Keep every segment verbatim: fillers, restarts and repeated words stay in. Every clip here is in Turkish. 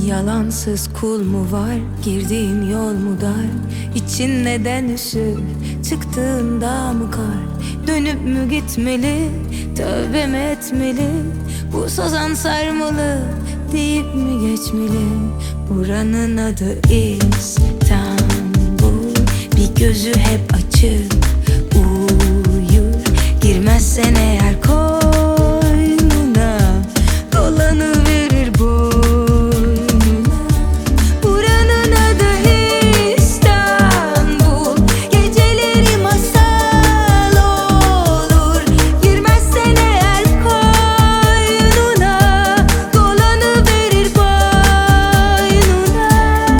Yalansız kul mu var, girdiğin yol mu dar? İçin neden üşür, çıktığında mı kar? Dönüp mü gitmeli, tövbe mi etmeli? Bu sazan sarmalı, deyip mi geçmeli? Buranın adı İstanbul. Bir gözü hep açık, uyur. Girmezsen eğer koynuna, dolanıverir boynuna. Buranın adı İstanbul. Geceleri masal olur. Girmezsen eğer koynuna, dolanıverir boynuna.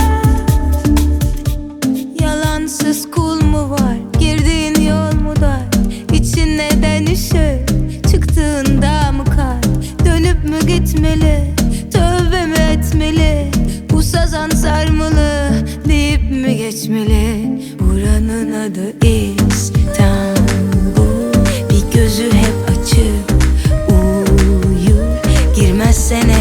Yalansız kul mu var, girdiğin yol mu dar? İçin neden üşür, çıktığında mı kar? Dönüp mü gitmeli, tövbe mi etmeli? Bu sazan sarmalı, deyip mi geçmeli? Buranın adı İstanbul. Bir gözü hep açık, uyur. Girmezsen